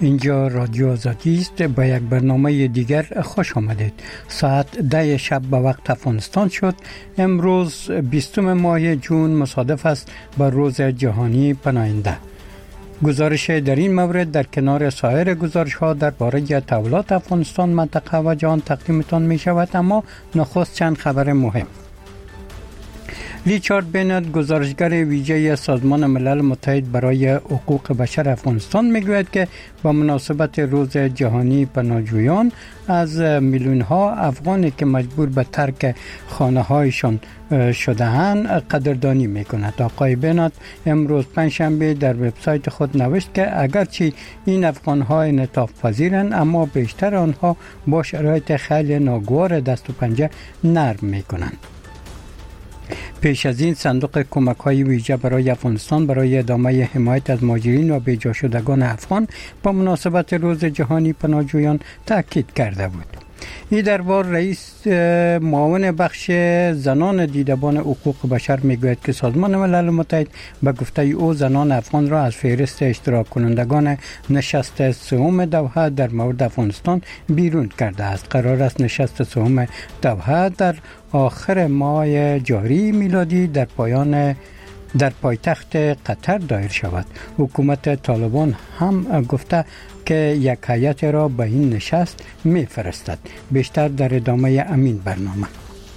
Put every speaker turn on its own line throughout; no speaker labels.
اینجا رادیو آزادی است. با یک برنامه دیگر خوش آمدید. ساعت 10 شب به وقت افغانستان شد. امروز 20 ماه جون مصادف است با روز جهانی پناهنده. گزارش در این مورد در کنار سایر گزارش ها درباره تحولات افغانستان، منطقه و جهان تقدیمتان می شود، اما نخست چند خبر مهم. ریچارد بنت، گزارشگر ویژه سازمان ملل متحد برای حقوق بشر افغانستان، میگوید که با مناسبت روز جهانی پناهجویان از میلیون ها افغانی که مجبور به ترک خانه هایشان شده‌اند قدردانی میکند. آقای بنت امروز پنجشنبه در وبسایت خود نوشت که اگرچه این افغان ها انعطاف پذیرند، اما بیشتر آنها با شرایط خیلی ناگوار دست و پنجه نرم میکنند. پیش از این صندوق کمک‌های ویژه برای افغانستان برای ادامه حمایت از مهاجرین و بی‌جا شدگان افغان با مناسبت روز جهانی پناهجویان تاکید کرده بود. این درباره رئیس معاون بخش زنان دیدبان حقوق بشر میگوید که سازمان ملل متحد به گفته او زنان افغان را از فهرست اشتراک کنندگان نشست سوم دوحه در مورد افغانستان بیرون کرده است. قرار است نشست سوم دوحه در آخر ماه جاری میلادی در پایتخت قطر دایر شود. حکومت طالبان هم گفته که یک هیئت را به این نشست میفرستد. بیشتر در ادامه امین برنامه.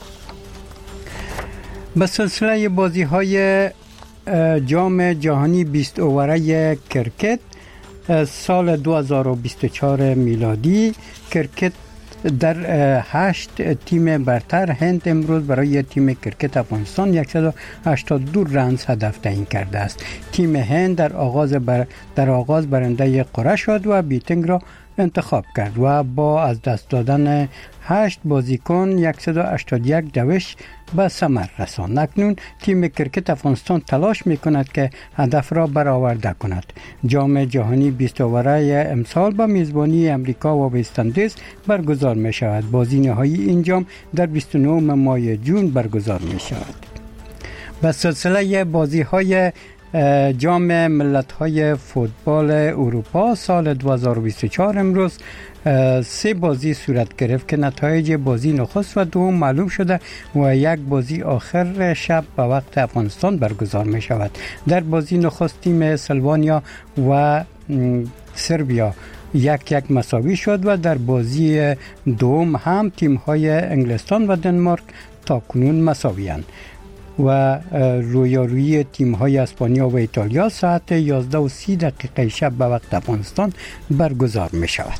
به سلسله بازی های جام جهانی 20 اووره کرکت سال 2024 میلادی، کرکت در 8 تیم برتر، هند امروز برای تیم کرکت افغانستان 182 رنز هدف تعیین کرده است. تیم هند در آغاز برنده قرعه شد و بیتینگ را انتخاب کرد و با از دست دادن 8 بازیکن 181 دوش به ثمر رساند. اکنون تیم کرکت افغانستان تلاش میکند که هدف را برآورده کند. جام جهانی 20 اووره امسال با میزبانی امریکا و وست اندیز برگزار می شود. بازی نهایی این جام در 29 ماه جون برگزار می شود. به سلسله بازی های جام ملت‌های فوتبال اروپا سال 2024 امروز 3 بازی صورت گرفت که نتایج بازی نخست و دوم معلوم شده و یک بازی آخر شب به وقت افغانستان برگزار می شود. در بازی نخست تیم سلوانیا و سربیا 1-1 مساوی شد و در بازی دوم هم تیم‌های انگلستان و دنمارک تاکنون مساوی‌اند و رویارویی تیم‌های اسپانیا و ایتالیا ساعت 11:30 شب به وقت افغانستان برگزار می شود.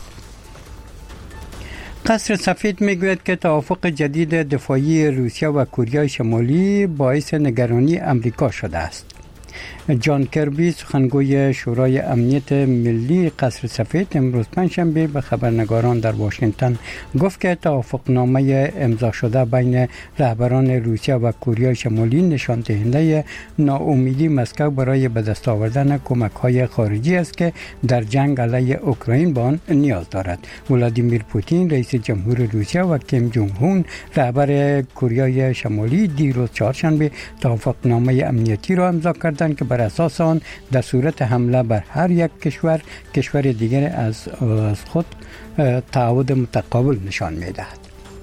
قصر سفید میگوید که توافق جدید دفاعی روسیه و کره شمالی باعث نگرانی امریکا شده است. جان کربی، سخنگوی شورای امنیت ملی قصر سفید، امروز پنجشنبه به خبرنگاران در واشنگتن گفت که توافقنامه امضا شده بین رهبران روسیه و کره شمالی نشان دهنده ناامیدی مسکو برای به دست آوردن کمک‌های خارجی است که در جنگ علیه اوکراین به آن نیاز دارد. ولادیمیر پوتین رئیس جمهور روسیه و کیم جونگ هون رهبر کره شمالی دیروز چهارشنبه توافقنامه امنیتی را امضا کردند که بر اساس آن در صورت حمله بر هر یک کشور دیگر از خود تعهد متقابل نشان می‌دهد.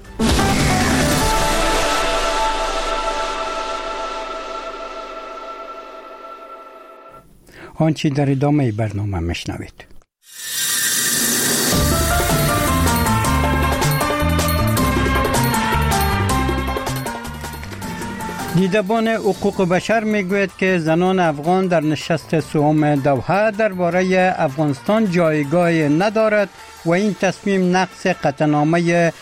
آنچه در ادامه برنامه میشنوید. دیدبان حقوق بشر میگوید که زنان افغان در نشست سوم دوحه درباره افغانستان جایگاهی ندارد و این تصمیم نقض قطعنامه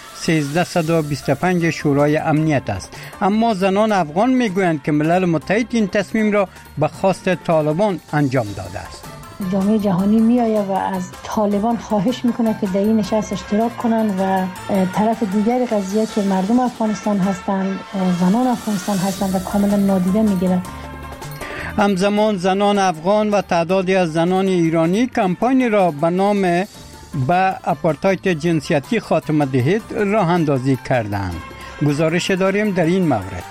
1325 شورای امنیت است. اما زنان افغان میگویند که ملل متحد این تصمیم را به خواست طالبان انجام داده است.
جامعه جهانی میآید و از طالبان خواهش میکنه که در این نشست اشتراک کنند و طرف دیگر قضیه که مردم افغانستان هستند، زنان افغانستان هستند و کاملا نادیده میگیرد.
همزمان زنان افغان و تعدادی از زنان ایرانی کمپانی را به نام به آپارتاید جنسیتی خاتمه دهید راه اندازی کردند. گزارش داریم در این مورد.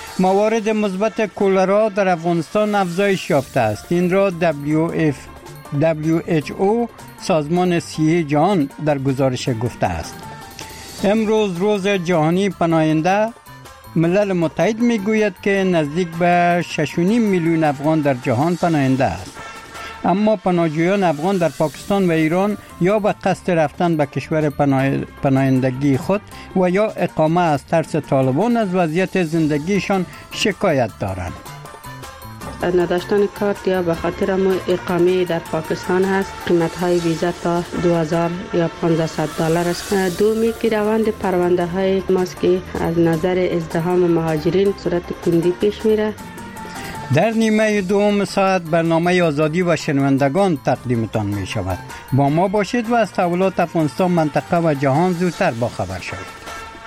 موارد مثبت کولرا در افغانستان افزایش یافته است. این را WHO سازمان صحی جهان در گزارش گفته است. امروز روز جهانی پناهنده. ملل متحد میگوید که نزدیک به 6.5 میلیون افغان در جهان پناهنده است. اما پناهجویان افغان در پاکستان و ایران یا به قصد رفتن به کشور پناهندگی خود و یا اقامه از ترس طالبان از وضعیت زندگیشان شکایت دارند.
نداشتن کارت یا به خاطر اقامه در پاکستان هست. قیمت های ویزا تا 2000 یا 1500 دلار است. دومی که روند پرونده های ماست که از نظر ازدحام مهاجرین صورت کندی پیش میره.
در نیمه دوم ساعت برنامه آزادی و شنوندگان تقدیمتان می شود. با ما باشید و از تحولات افغانستان، منطقه و جهان زودتر باخبر شوید.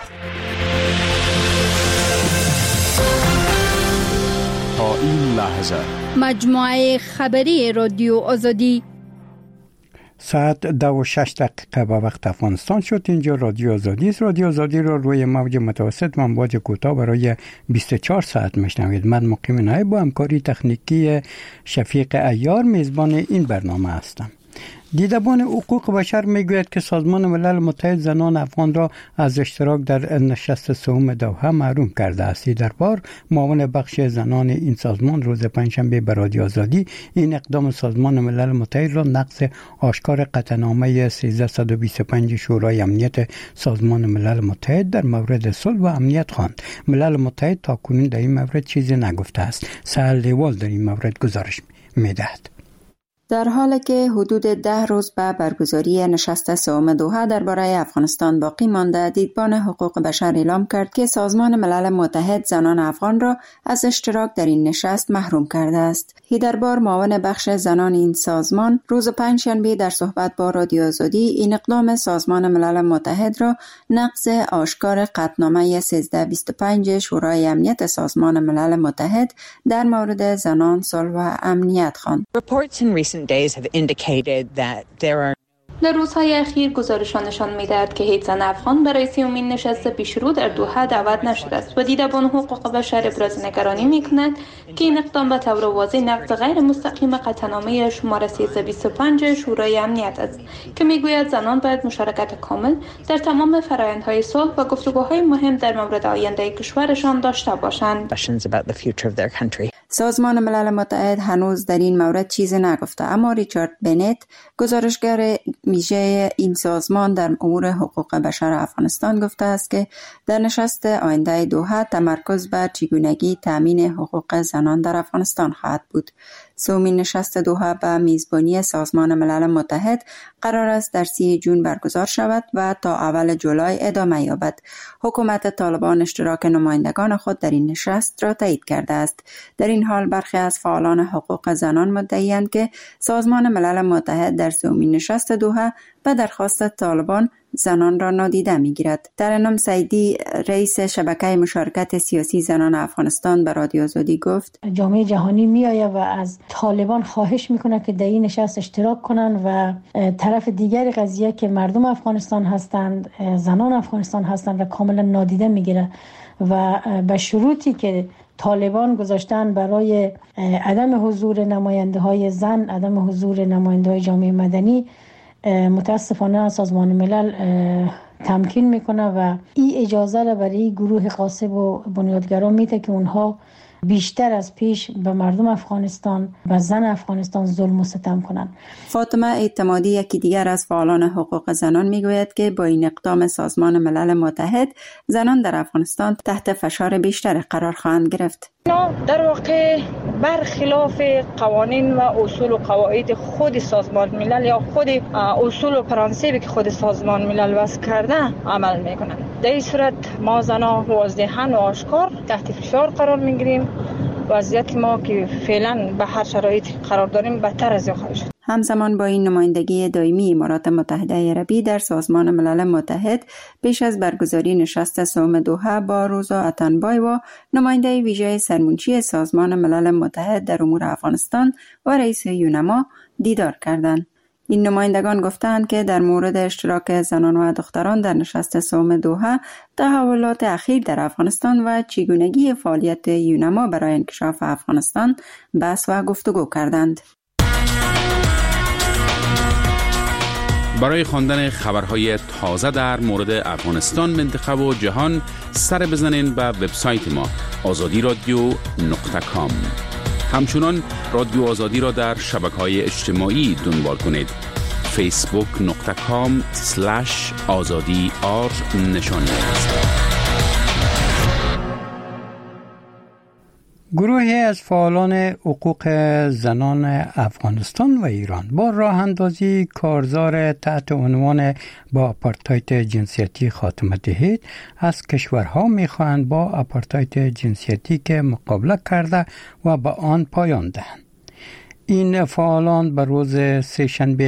تا این لحظه
مجموعه خبری رادیو آزادی
ساعت 2:06 به وقت افغانستان شد. اینجا رادیو آزادی است. رادیو آزادی را روی موج متوسط و امواج کوتاه برای 24 ساعت میشنوید. من مقیم نایب با همکاری تکنیکی شفیق عیار میزبان این برنامه هستم. دیدبان حقوق بشر میگوید که سازمان ملل متحد زنان افغان را از اشتراک در نشست سوم دوحه محروم کرده است. در بار معاون بخش زنان این سازمان روز پنجشنبه به رادیو آزادی این اقدام سازمان ملل متحد را نقض آشکار قطعنامه 1325 شورای امنیت سازمان ملل متحد در مورد صلح و امنیت خواند. ملل متحد تاکنون در این مورد چیزی نگفته است. سهل لیوال در این مورد گزارش میدهد.
در حالی که حدود 10 روز به برگزاری نشست سوم دوحه درباره افغانستان باقی مانده، دیدبان حقوق بشر اعلام کرد که سازمان ملل متحد زنان افغان را از اشتراک در این نشست محروم کرده است. هیدربار معاون بخش زنان این سازمان روز پنجشنبه در صحبت با رادیو آزادی این اقدام سازمان ملل متحد را نقض آشکار قطعنامه 1325 شورای امنیت سازمان ملل متحد در مورد زنان، صلح و امنیت خواند.
در روزهای اخیر گزارشان نشان می‌دهد که هیچ زن افغان برای سومین نشست پیشرو در دوحه دعوت نشده است و دیدبان حقوق بشر ابراز نگرانی می‌کند که این اقدام به طور واضح نقض غیر مستقیم قطعنامه شماره 1325 شورای امنیت است که می‌گوید زنان باید مشارکت کامل در تمام فرآیندهای صلح و گفتگوهای مهم در مورد آینده کشورشان داشته باشند.
سازمان ملل متحد هنوز در این مورد چیزی نگفته، اما ریچارد بنت گزارشگر ویژه این سازمان در امور حقوق بشر افغانستان گفته است که در نشست آینده دوحه تمرکز بر چگونگی تامین حقوق زنان در افغانستان خواهد بود. سومین نشست دوحه به میزبانی سازمان ملل متحد قرار است در 30 جون برگزار شود و تا اول جولای ادامه یابد. حکومت طالبان اشتراک نمایندگان خود در این نشست را تایید کرده است. در این حال برخی از فعالان حقوق زنان مدعی‌اند که سازمان ملل متحد در سومین نشست دوحه به درخواست طالبان زنان را نادیده می‌گیرد. ترنم سعیدی رئیس شبکه مشارکت سیاسی زنان افغانستان به رادیو آزادی گفت
جامعه جهانی میآید و از طالبان خواهش میکنه که در این نشست اشتراک کنند و طرف دیگری قضیه که مردم افغانستان هستند، زنان افغانستان هستند و کاملا نادیده میگیره و به شروطی که طالبان گذاشتن برای عدم حضور نماینده های زن، عدم حضور نماینده های جامعه مدنی، متاسفانه سازمان ملل تمکین میکنه و این اجازه را برای گروه غاصب و بنیادگران میده که اونها بیشتر از پیش به مردم افغانستان و زن افغانستان ظلم و ستم کنند.
فاطمه اعتمادی یکی دیگر از فعالان حقوق زنان میگوید که با این اقدام سازمان ملل متحد زنان در افغانستان تحت فشار بیشتر قرار خواهند گرفت.
در واقع برخلاف قوانین و اصول و قواعد خود سازمان ملل یا خود اصول و پرانسیبی که خود سازمان ملل وضع کرده عمل میکنند. در این صورت ما زنان واضحاً و آشکار تحت فشار قرار میگیریم. وضعیت ما که فعلا به هر شرایط قرار داریم بدتر از این خواهد شد.
همزمان با این نمایندگی دائمی امارات متحده عربی در سازمان ملل متحد پیش از برگزاری نشست سوم دوحه با روزا اتنبای و نماینده ویژه سرمنشی سازمان ملل متحد در امور افغانستان و رئیس یونما دیدار کردند. این نمایندگان گفتند که در مورد اشتراک زنان و دختران در نشست سوم دوحه، تحولات اخیر در افغانستان و چگونگی فعالیت یونما برای انکشاف افغانستان بحث و گفتگو کردند.
برای خواندن خبرهای تازه در مورد افغانستان، منطقه و جهان سر بزنین به وبسایت ما azadiradio.com. همچنان رادیو آزادی را در شبکه‌های اجتماعی دنبال کنید. facebook.com/azadi_r نشانی است.
گروهی از فعالان حقوق زنان افغانستان و ایران با راه اندازی کارزار تحت عنوان با آپارتاید جنسیتی خاتمه دهید از کشورها می‌خواهند با آپارتاید جنسیتی که مقابله کرده و به آن پایان دهند. این فعالان به روز سه‌شنبه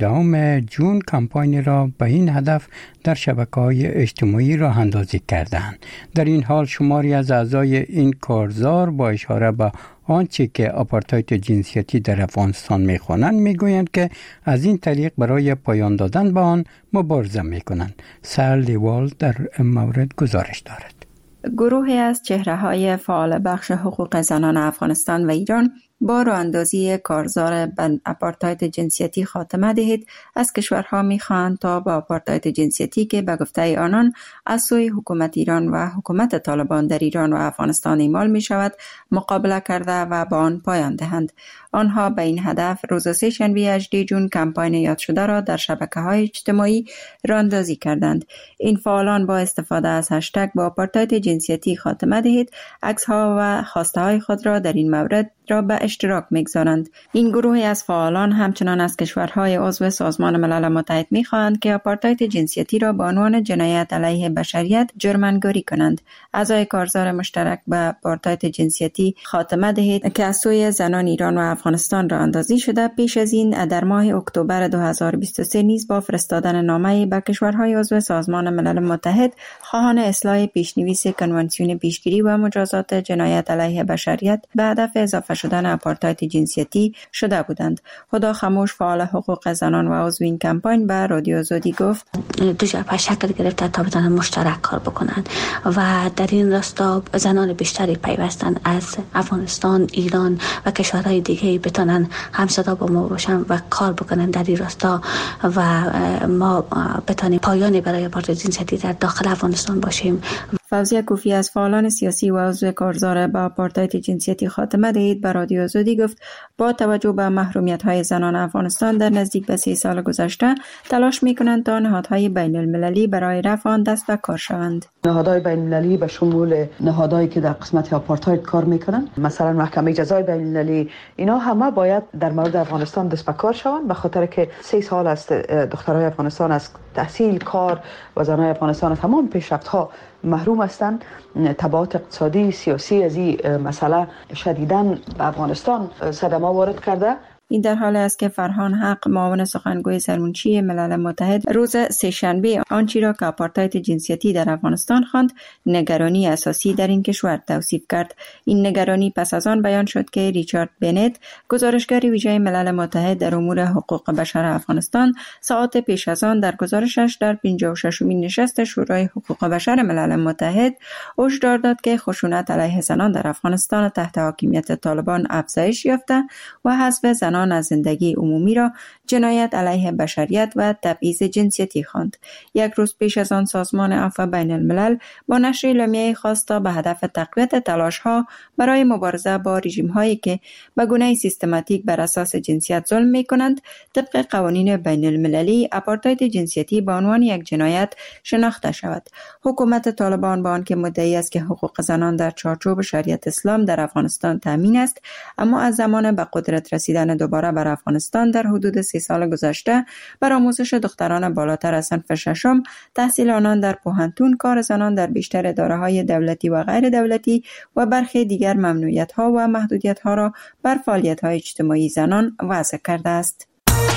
18 جون کمپانی را به این هدف در شبکه‌های اجتماعی راه اندازی کردند. در این حال شماری از اعضای این کارزار با اشاره به آنچه که آپارتاید جنسیتی در افغانستان می‌خوانند میگویند که از این طریق برای پایان دادن به آن مبارزه می‌کنند. سر لیوال در مورد گزارش دارد.
گروهی از چهره‌های فعال بخش حقوق زنان افغانستان و ایران با راه‌اندازی کارزار به آپارتاید جنسیتی خاتمه دهید از کشورها می‌خواهند تا با آپارتاید جنسیتی که به گفته آنان از سوی حکومت ایران و حکومت طالبان در ایران و افغانستان اعمال می‌شود مقابله کرده و با آن پایان دهند. آنها به این هدف روز سه‌شنبه 18 جون کمپاین یاد شده را در شبکه‌های اجتماعی راه‌اندازی کردند. این فعالان با استفاده از هشتگ با آپارتاید جنسیتی خاتمه دهید عکس‌ها و خواسته‌های خود را در این مورد را به اشتراک می‌گذارند. این گروهی از فعالان همچنان از کشورهای عضو سازمان ملل متحد می‌خواهند که آپارتاید جنسیتی را به عنوان جنایت علیه بشریت جرم‌نگاری کنند. اعضای کارزار مشترک به آپارتاید جنسیتی خاتمه دهید که از سوی زنان ایران و افغانستان راه‌اندازی شده پیش از این در ماه اکتبر 2023 نیز با فرستادن نامه‌ای به کشورهای عضو سازمان ملل متحد خواهان اصلاح پیش‌نویس کنوانسیون پیشگیری و مجازات جنایت علیه بشریت به هدف اضافه شدن آپارتاید جنسیتی شده بودند. هدا خموش فعال حقوق زنان و عضو این کمپاین به رادیو آزادی گفت
دو جبهه شکل گرفته تا بتوانند مشترک کار بکنند و در این راستا زنان بیشتری پیوستند از افغانستان، ایران و کشورهای دیگه بتوانند همصدا با ما باشن و کار بکنند در این راستا و ما بتوانیم پایانی برای آپارتاید جنسیتی در داخل افغانستان باشیم.
فوزیه کوفی از فعالان سیاسی و عضو کارزار به آپارتاید جنسیتی خاتمه دهید به رادیو آزادی گفت با توجه به محرومیت‌های زنان افغانستان در نزدیک به 3 سال گذشته تلاش می‌کنند تا نهادهای بین‌المللی برای رفع آن دست به کار شوند.
نهادهای بین‌المللی به شمول نهادهایی که در قسمت آپارتاید کار می‌کنند، مثلا محکمه جزای بین‌المللی، اینا همه باید در مورد افغانستان دست به کار شوند، به خاطر که 3 سال است دخترای افغانستان از تحصیل، کار و زنای افغانستان از تمام پیشرفت‌ها محروم هستند. تبعات اقتصادی، سیاسی از این مسئله شدیداً به افغانستان صدمه وارد کرده.
این در حالی است که فرهان حق معاون سخنگوی سرمنشی ملل متحد روز سه‌شنبه آنچه را که آپارتاید جنسیتی در افغانستان خواند نگرانی اساسی در این کشور توصیف کرد. این نگرانی پس از آن بیان شد که ریچارد بنت گزارشگر ویژه ملل متحد در امور حقوق بشر افغانستان ساعات پیش از آن در گزارشش در 56مین نشست شورای حقوق بشر ملل متحد هشدار داد که خشونت علیه زنان در افغانستان تحت حاکمیت طالبان افزایش یافته و حذف زنان از زندگی عمومی را جنایت علیه بشریت و تبعیض جنسیتی خواند. یک روز پیش از آن سازمان عفو بین الملل با نشر اعلامیه‌ای خاص تا به هدف تقویت تلاش‌ها برای مبارزه با رژیم‌هایی که به گونه سیستماتیک بر اساس جنسیت ظلم می‌کنند طبق قوانین بین المللی آپارتاید جنسیتی به عنوان یک جنایت شناخته شود. حکومت طالبان با آنکه مدعی است که حقوق زنان در چارچوب شریعت اسلام در افغانستان تامین است، اما از زمان به قدرت رسیدن دوباره بر افغانستان در حدود 3 سال گذشته بر آموزش دختران بالاتر از صنف ششم، تحصیل آنان در پوهنتون، کار زنان در بیشتر اداره‌های دولتی و غیر دولتی و برخی دیگر ممنوعیت‌ها و محدودیت‌ها را بر فعالیت‌های اجتماعی زنان وضع کرده است.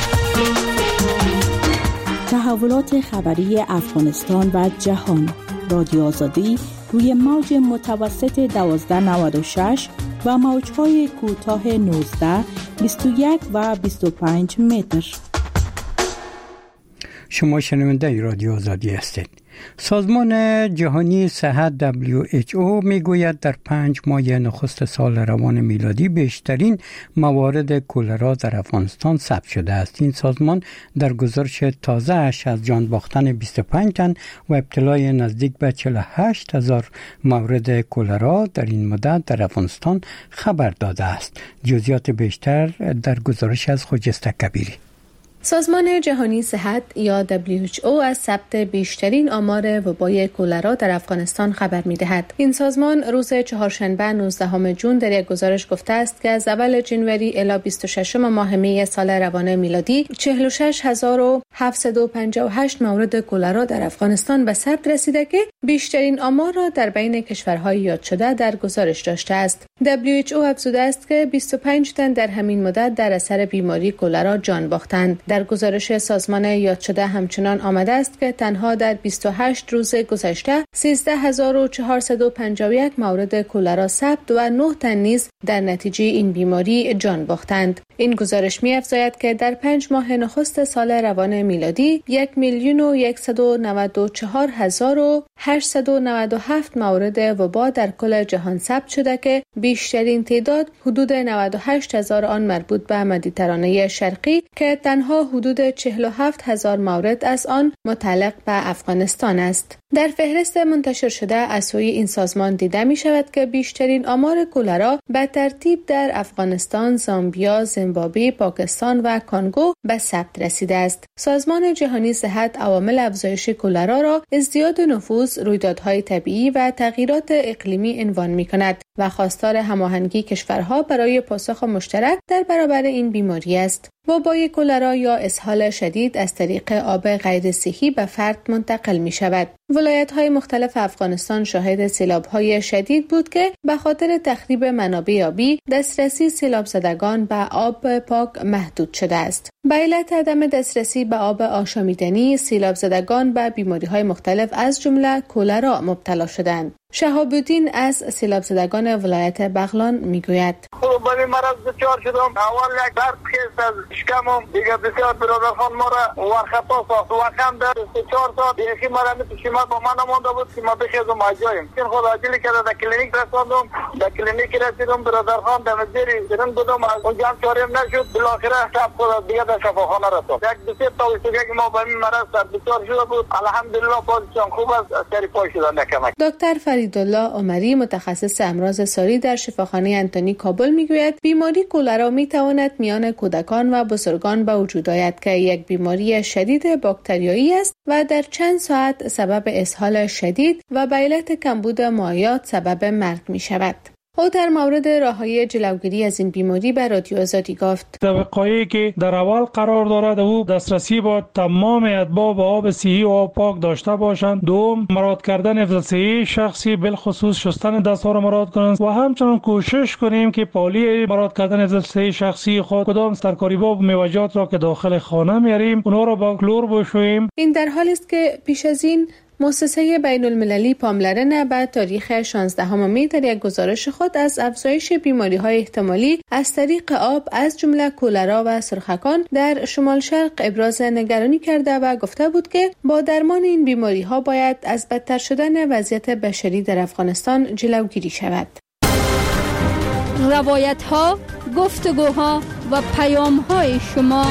تحولات خبری افغانستان و جهان. رادیو آزادی روی موج متوسط 1296 و موج‌های کوتاه 19، 21 و 25 متر.
شما شنونده رادیو آزادی هستید. سازمان جهانی صحت WHO میگوید در 5 ماه نخست سال روان میلادی بیشترین موارد کولرا در افغانستان ثبت شده است. این سازمان در گزارش تازه‌اش از جان باختن 25 تن و ابتلای نزدیک به 48,000 مورد کولرا در این مدت در افغانستان خبر داده است. جزئیات بیشتر در گزارش از خجسته کبیری.
سازمان جهانی صحت یا WHO از ثبت بیشترین آمار وبای کولرا در افغانستان خبر می‌دهد. این سازمان روز چهارشنبه 19 جون در یک گزارش گفته است که از اول جنوری الی 26 ماه می سال روان میلادی 46758 مورد کولرا در افغانستان به ثبت رسیده که بیشترین آمار را در بین کشورهای یاد شده در گزارش داشته است. WHO افزوده است که 25 تن در همین مدت در اثر بیماری کولرا جان باختند. در گزارش سازمان یاد شده همچنان آمده است که تنها در 28 روز گذشته 13451 مورد کولرا ثبت و 9 تن نیز در نتیجه این بیماری جان باختند. این گزارش می‌افزاید که در 5 ماه نخست سال روان میلادی 1,194,897 مورد وبا در کل جهان ثبت شده که بیشترین تعداد حدود 98,000 آن مربوط به مدیترانه شرقی که تنها حدود 47,000 مورد از آن متعلق به افغانستان است. در فهرست منتشر شده از سوی این سازمان دیده می شود که بیشترین آمار کولرا به ترتیب در افغانستان، زامبیا، زیمبابوه، پاکستان و کانگو به ثبت رسیده است. سازمان جهانی صحت عوامل افزایش کولرا را ازدیاد نفوذ، رویدادهای طبیعی و تغییرات اقلیمی عنوان می کند و خواستار هماهنگی کشورها برای پاسخ مشترک در برابر این بیماری است. وبای کولرا یا اسهال شدید از طریق آب غیر صحی به فرد منتقل می شود. ولایت‌های مختلف افغانستان شاهد سیلاب‌های شدید بود که به خاطر تخریب منابع آبی دسترسی سیلاب زدگان به آب پاک محدود شده است. به علت عدم دسترسی به آب آشامیدنی، سیلاب زدگان به بیماری‌های مختلف از جمله کولرا مبتلا شدند. شهاب الدین از سیلاب زدگان ولایت بغلان میگوید:
با این مرض دچار شدم. اول یک درد خیست از شکمم، دیگه بسیار برادرخان ما را ورخطا ساخت و کم در 3-4 ساعت یکی مرا میتوشیمت با من مانده بود که ما بخیزم اجایم. این خود عاجلی که در کلینیک رساندم، در کلینیک رسیدم برادرخان در مزیری درن بودم، از اونجا هم چاریم نشد. بالاخره شب خود دیگه در شفاخانه رساند. یک 2-3 تا ویسوگه که ما با این مرض دچار شده بود، الحمدلله بازشان خوب است، سری پای شدن نکمک.
دکتر فریدالله عمری متخصص امراض ساری در شفاخانه انتونی کابل میگوید بیماری کولرا میتواند میان کودکان و بزرگان به وجود آید که یک بیماری شدید باکتریایی است و در چند ساعت سبب اسهال شدید و به علت کمبود مایعات سبب مرگ می شود. او در مورد راه‌های جلوگیری از این بیماری به رادیو آزادی گفت:
در وقایعی که در اول قرار دارد او دسترسی با تمام اتباع به آب صحی و آب پاک داشته باشند. دوم، مراعات کردن حفظ صحی شخصی، بالخصوص شستن دست‌ها را مراعات کنند و همچنین کوشش کنیم که پالی مراعات کردن حفظ صحی شخصی خود کدام ترکاری با موجات را که داخل خانه میاریم اونها را با کلور بشوییم.
این در حالی است که پیش از این مؤسسه بین المللی پاملرنه به تاریخ 16 می در یک گزارش خود از افزایش بیماری‌های احتمالی از طریق آب از جمله کولرا و سرخکان در شمال شرق ابراز نگرانی کرده و گفته بود که با درمان این بیماری‌ها باید از بدتر شدن وضعیت بشری در افغانستان جلوگیری شود.
روایت‌ها، گفتگوها و پیام‌های شما.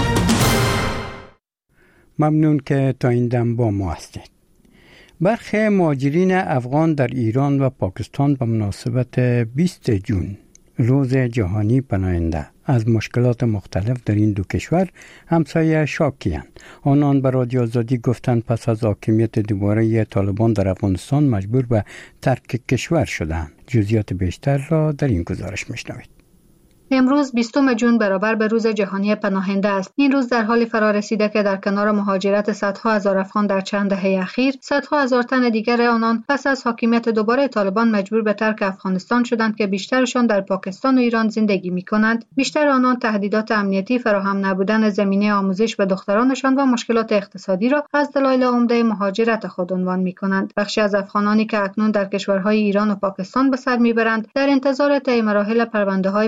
ممنون که تا این دم با ما هستید. برخی مهاجرین افغان در ایران و پاکستان به مناسبت 20 جون روز جهانی پناهنده از مشکلات مختلف در این دو کشور همسایه شاکی‌اند. آنان به رادیو آزادی گفتند پس از حاکمیت دوباره طالبان در افغانستان مجبور به ترک کشور شدند. جزئیات بیشتر را در این گزارش میشنوید.
امروز 20 جون برابر به روز جهانی پناهنده است. این روز در حال فرا رسیده که در کنار مهاجرت صدها هزار افغان در چند دهه اخیر، صدها هزار تن دیگر آنان پس از حاکمیت دوباره طالبان مجبور به ترک افغانستان شدند که بیشترشان در پاکستان و ایران زندگی می‌کنند. بیشتر آنان تهدیدات امنیتی، فراهم نبودن زمینه آموزش به دخترانشان و مشکلات اقتصادی را از دلایل عمده مهاجرت خود عنوان می‌کنند. بخشی از افغانانی که اکنون در کشورهای ایران و پاکستان به سر می‌برند، در انتظار طی مراحل پرونده‌های پناهندگی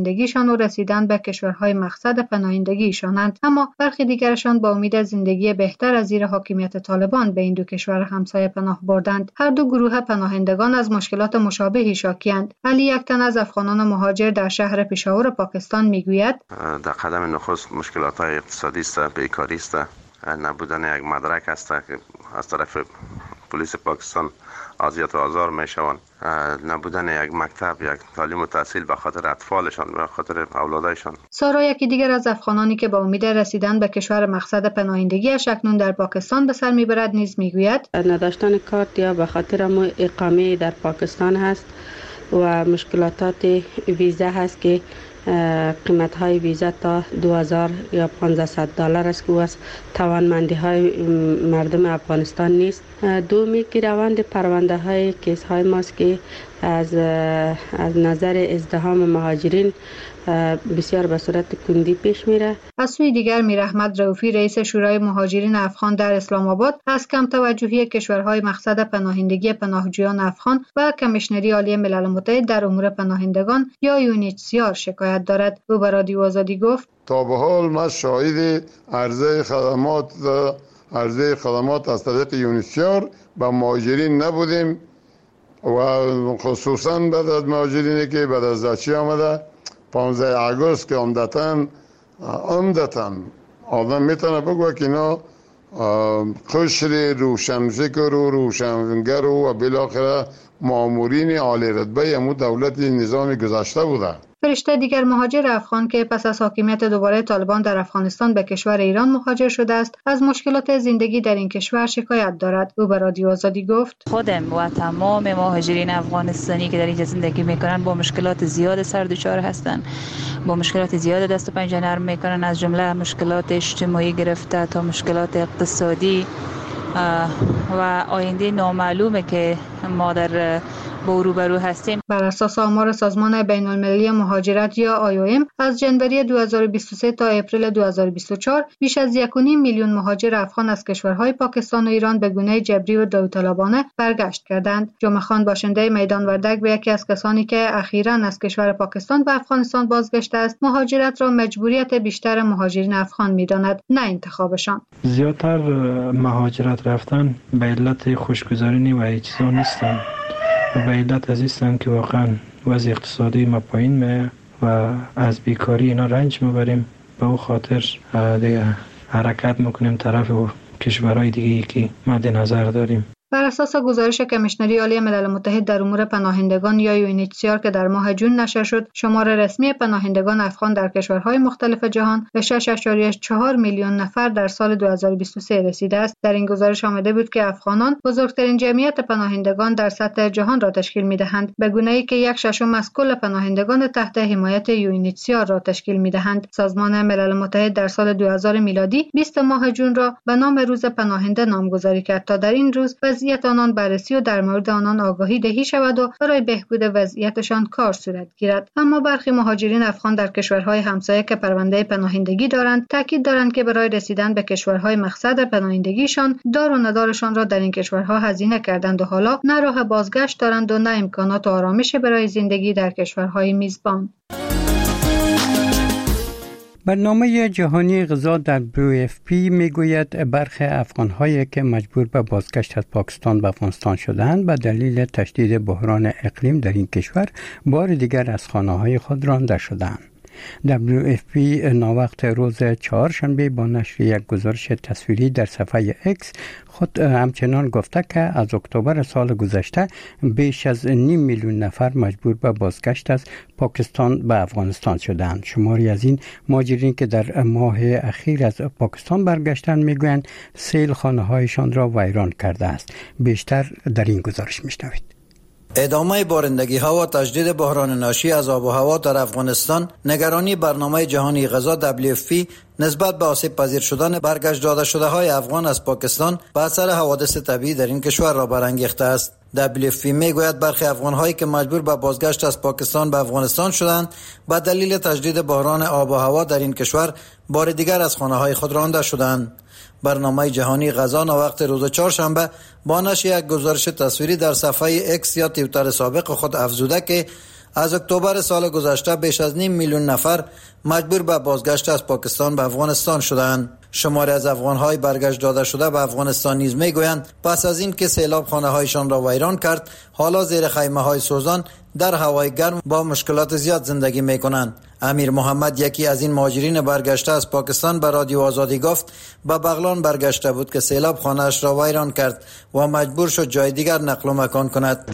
پناهندگیشان و رسیدن به کشورهای مقصد پناهندگیشانند، اما برخی دیگرشان با امید زندگی بهتر از زیر حاکمیت طالبان به این دو کشور همسایه پناه بردند. هر دو گروه پناهندگان از مشکلات مشابهی شاکی‌اند. علی، یک تن از افغانان مهاجر در شهر پشاور پاکستان میگوید
در قدم نخست مشکلات‌های اقتصادی است، بیکاری است، نبودن یک مدرک است که از طرف پلیس پاکستان اذیت و آزار میشوند، نبودن یک مکتب، یک تعلیم و تحصیل به خاطر اطفالشان، به خاطر اولادایشان.
سارا، یکی دیگر از افغانانی که با امید رسیدن به کشور مقصد پناهندگی‌اش اکنون در پاکستان به سر میبرد نیز میگوید
نداشتن کارت یا به خاطر اقامه در پاکستان هست و مشکلات ویزا هست که قیمت های ویزا تا 2000 یا 1500 دلار است که از توانمندی های مردم افغانستان نیست. دومی که روند پرونده های کیس های ماست که از نظر ازدحام مهاجرین بسیار به صورت کندی پیش میره.
از سوی دیگر میر احمد رؤوفی، رئیس شورای مهاجرین افغان در اسلام آباد، از کم توجهی کشورهای مقصد پناهندگی پناهجویان افغان و کمیشنری عالی ملل متحد در امور پناهندگان یا UNHCR شکایت دارد. او به رادیو آزادی گفت:
تا به حال ما شاهد عرضه خدمات از طریق UNHCR به مهاجرین نبودیم و خصوصا بعد از مهاجرینی که بعد از داچی آمده 15 آگوست که عمدتاً آدم میتونه بگوه که اینا قشر روشنفکر و روشنگر و بالاخره مامورین عالی رتبه امو دولت نظام گذشته بوده.
فرشته دیگر مهاجر افغان که پس از حاکمیت دوباره طالبان در افغانستان به کشور ایران مهاجر شده است، از مشکلات زندگی در این کشور شکایت دارد. او به رادیو آزادی گفت:
خودم و تمام مهاجرین افغانستانی که در اینجا زندگی میکنن با مشکلات زیاد سر دچار هستند، با مشکلات زیاد دست و پنجه نرم میکنن، از جمله مشکلات اجتماعی گرفته تا مشکلات اقتصادی و آینده نامعلومه که ما در با روبرو هستیم.
بر اساس آمار سازمان بین المللی مهاجرت یا IOM از جنوری 2023 تا اپریل 2024 بیش از 1.5 میلیون مهاجر افغان از کشورهای پاکستان و ایران به گونه جبری و داوطلبانه برگشت کردند. جمعه خان، باشنده میدان وردک، به یکی از کسانی که اخیراً از کشور پاکستان به افغانستان بازگشته است، مهاجرت را مجبوریت بیشتر مهاجرین افغان می‌داند، نه انتخابشان.
زیادتر مهاجرت رفتن به علت خوشگذرانی و هیچ چیزا نیستن، به علت از ایستن که واقعا وضع اقتصادی ما پایین میه و از بیکاری اینا رنج میبریم، به او خاطر دیگه حرکت میکنیم طرف کشورهای دیگه که مد نظر داریم.
بر اساس گزارش کمیشنری عالی ملل متحد در امور پناهندگان یا UNHCR که در ماه جون نشر شد، شمار رسمی پناهندگان افغان در کشورهای مختلف جهان به 6.4 میلیون نفر در سال 2023 رسیده است. در این گزارش آمده بود که افغانان بزرگترین جمعیت پناهندگان در سطح جهان را تشکیل می‌دهند، به گونه‌ای که 1/6 از کل پناهندگان تحت حمایت UNHCR را تشکیل می‌دهند. سازمان ملل متحد در سال 2000 میلادی 20 ماه جون را به نام روز پناهنده نامگذاری کرد تا در این روز وضعیت آنان بررسی و در مورد آنان آگاهی دهی شود و برای بهبود وضعیتشان کار صورت گیرد. اما برخی مهاجرین افغان در کشورهای همسایه که پرونده پناهندگی دارند، تاکید دارند که برای رسیدن به کشورهای مقصد پناهندگیشان دار و ندارشان را در این کشورها هزینه کردند و حالا نه راه بازگشت دارند و نه امکانات و آرامش برای زندگی در کشورهای میزبان.
برنامه جهانی غذا WFP میگوید برخی افغان‌هایی که مجبور به بازگشت از پاکستان به افغانستان شدند به دلیل تشدید بحران اقلیم در این کشور بار دیگر از خانه‌های خود رانده شدند. WFP ناوقت روز چهارشنبه با نشر یک گزارش تصویری در صفحه X خود همچنان گفته که از اکتبر سال گذشته بیش از 0.5 میلیون نفر مجبور به بازگشت از پاکستان به افغانستان شدند. شماری از این مهاجرین که در ماه اخیر از پاکستان برگشتند میگویند سیل خانه‌هایشان را ویران کرده است. بیشتر در این گزارش میشنوید.
ادامه بارندگی ها و تجدید بحران ناشی از آب و هوا در افغانستان نگرانی برنامه جهانی غذا WFP نسبت به آسیب پذیر شدن برگشت داده شده های افغان از پاکستان به اثر حوادث طبیعی در این کشور را برانگیخته است. WFP میگوید برخی افغان هایی که مجبور به بازگشت از پاکستان به افغانستان شدند به دلیل تجدید بحران آب و هوا در این کشور بار دیگر از خانه های خود رانده شدند. برنامه جهانی غذا وقت روز چهارشنبه با نشر یک گزارش تصویری در صفحه X یا توییتر سابق خود افزوده که از اکتبر سال گذشته بیش از 5 میلیون نفر مجبور به بازگشت از پاکستان به افغانستان شدند. شماری از افغان‌های برگشت داده شده به افغانستان نیز میگویند پس از این که سیلاب خانه‌هایشان را ویران کرد، حالا زیر خیمه‌های سوزان در هوای گرم با مشکلات زیاد زندگی می‌کنند. امیر محمد، یکی از این مهاجرین برگشته از پاکستان، به رادیو آزادی گفت به بغلان برگشته بود که سیلاب خانه‌اش را ویران کرد و مجبور شد جای دیگر نقل و مکان کند.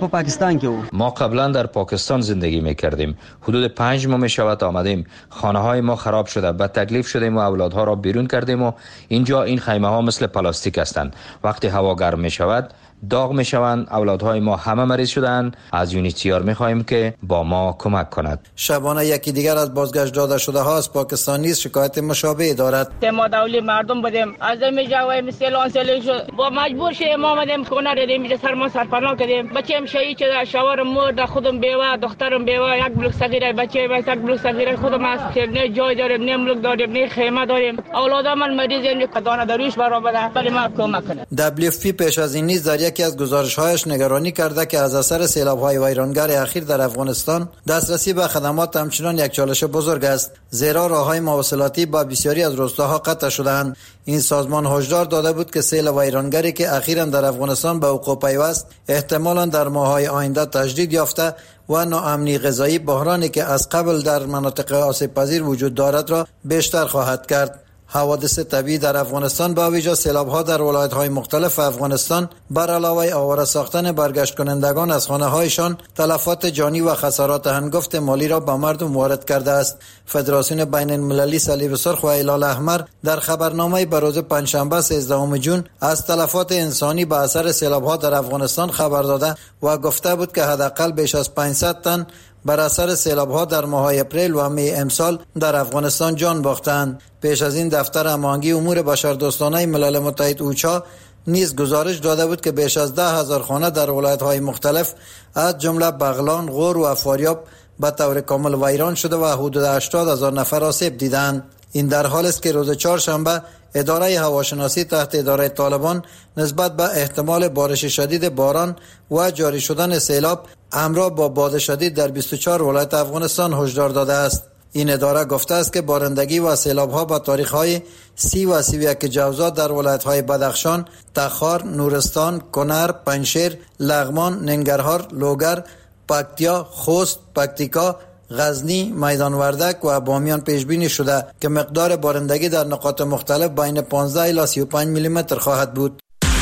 ما قبلا در پاکستان زندگی می‌کردیم. حدود 5 ماه می‌شود آمدیم. خانه‌های ما خراب شده. به تکلیف شدیم و اولادها را بیرون کردیم و اینجا این خیمه‌ها مثل پلاستیک هستند. وقتی هوا گرم می‌شود داغ می‌شوند. اولادهای ما همه مریض شدند. از یونیسیار می‌خواهیم که با ما کمک کند.
شبانه یکی دیگر از بازگشت داده شده ها از پاکستان نیز شکایت مشابه دارد.
ما دولی مردم بودیم از می جوای مثل شد با مجبور شدیم ما آمدیم خونه ردیم اینجا سر ما سرپناه کردیم. بچه‌م شهید شده، شوهرم مرد، خودم بیوه، دخترم بیوه، یک بلوک صغیره بچه من یک بلوک صغیره خودم است که نه جای داریم نه ملک داریم نه خیمه داریم. اولادم من مریضیم که دانه داروش برآمده ولی ما کمک کنه.
WFP پیش از این نیز در یکی از گزارش‌هایش نگرانی کرده که از اثر سیلاب‌های ویرانگر اخیر در افغانستان دسترسی به خدمات همچنان یک چالش بزرگ است، زیرا راه‌های مواصلاتی با بسیاری از روستاها قطع شده‌اند. این سازمان هشدار داده بود که سیل ویرانگری که اخیراً در افغانستان به وقوع پیوست احتمالاً در ماه‌های آینده تجدید یافته و ناامنی غذایی، بحرانی که از قبل در مناطق آسیب‌پذیر وجود دارد، را بیشتر خواهد کرد. حوادث طبیعی در افغانستان با ویژه سیلاب‌ها در ولایت‌های مختلف افغانستان بر علاوه آواره ساختن برگشت کنندگان از خانه‌هایشان، تلفات جانی و خسارات هنگفت مالی را به مردم وارد کرده است. فدراسیون بین‌المللی صلیب سرخ و هلال احمر در خبرنامه‌ای به روز پنجشنبه 13 جون از تلفات انسانی به اثر سیلاب‌ها در افغانستان خبر داده و گفته بود که حداقل بیش از 500 تن بر اثر سیلاب‌ها در ماه‌های اپریل و می امسال در افغانستان جان باختند. پیش از این دفتر هماهنگی امور بشردوستانه ملل متحد اوچا نیز گزارش داده بود که بیش از 10,000 خانه در ولایت‌های مختلف از جمله بغلان، غور و فاریاب به طور کامل ویران شده و حدود 80,000 نفر آسیب دیدند. این در حالی است که روز چهارشنبه اداره هواشناسی تحت اداره طالبان نسبت به احتمال بارش شدید باران و جاری شدن سیلاب همراه با باد شدید در 24 ولایت افغانستان هشدار داده است. این اداره گفته است که بارندگی و سیلاب‌ها با تاریخ‌های 30 و 31 جوزا در ولایت‌های بدخشان، تخار، نورستان، کنر، پنجشیر، لغمان، ننگرهار، لوگر، پکتیا، خوست، پکتیکا، غزنی، میدان وردک و بامیان پیش بینی شده که مقدار بارندگی در نقاط مختلف بین 15 الی 35 میلیمتر خواهد بود.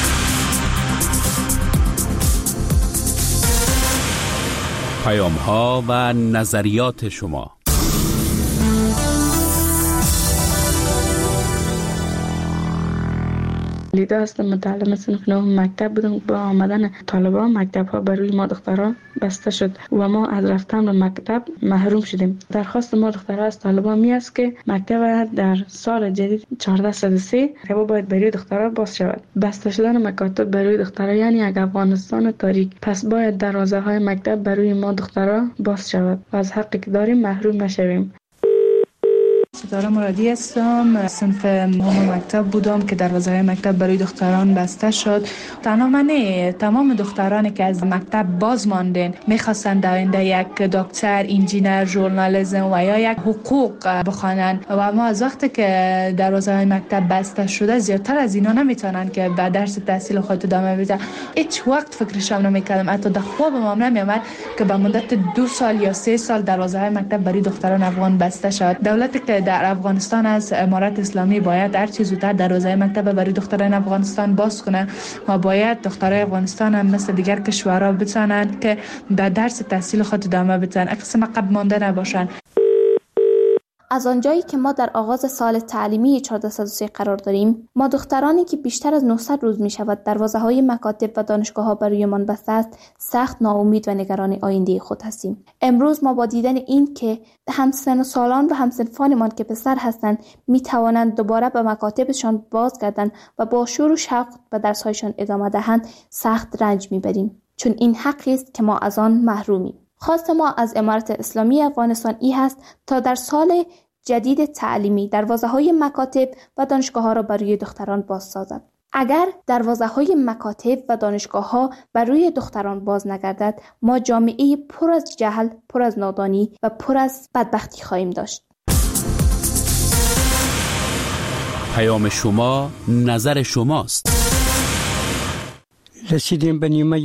پیام‌ها و نظریات شما.
لیدا هستم، متعلم صنف 9 مکتب بودم. با آمدن طالبان مکتب ها برای ما دختران بسته شد و ما از رفتن به مکتب محروم شدیم. درخواست ما دخترها از طالبان می است که مکتب در سال جدید 1403 مکتب باید برای دخترها باز شود. بسته شدن مکاتب برای دخترها یعنی یک افغانستان تاریک. پس باید دروازه های مکتب برای ما دخترها باز شود و از حقی که داریم محروم نشویم.
ستاره مرادی هستم، صنف 9 مکتب بودم که دروازه مکتب برای دختران بسته شد. تنها من تمام دخترانی که از مکتب باز ماندن میخواستن در آینده یک دکتر، انجینر، ژورنالیسم و یا یک حقوق بخوانن و ما از وقتی که دروازه مکتب بسته شده زیادتر از اینا نمیتونن که به درس تحصیل خود ادامه بدن. هیچ وقت فکرشم نمیکردم، حتی در خوابم هم نمیومد که به مدت 2 سال یا 3 سال دروازه مکتب برای دختران افغان بسته شد. دولتی که در افغانستان از امارت اسلامی باید هر چیز زودتر دروازه مکتب برای دختران افغانستان باز کنه و باید دخترای افغانستان هم مثل دیگر کشورها بتونن که در درس تحصیل خود ادامه بدن، اقسام عقب مانده نباشن.
از آنجایی که ما در آغاز سال تعلیمی 1403 قرار داریم، ما دخترانی که بیشتر از 900 روز می شود دروازه‌های مکاتب و دانشگاه‌ها برایمان بسته است، سخت ناامید و نگران آینده خود هستیم. امروز ما با دیدن این که همسن سالان و همسنفانمان که پسر هستند می توانند دوباره به مکاتبشان بازگردند و با شور و شوق به درس‌هایشان ادامه دهند، سخت رنج می‌بریم، چون این حقی است که ما از آن محرومیم. خواست ما از امارت اسلامی افغانستان این هست تا در سال جدید تعلیمی دروازه‌های مکاتب و دانشگاه‌ها را برای دختران باز سازد. اگر دروازه‌های مکاتب و دانشگاه‌ها بر روی دختران باز نگردد، ما جامعه پر از جهل، پر از نادانی و پر از بدبختی خواهیم داشت.
پیام شما، نظر شماست.
رسیدیم به نیمه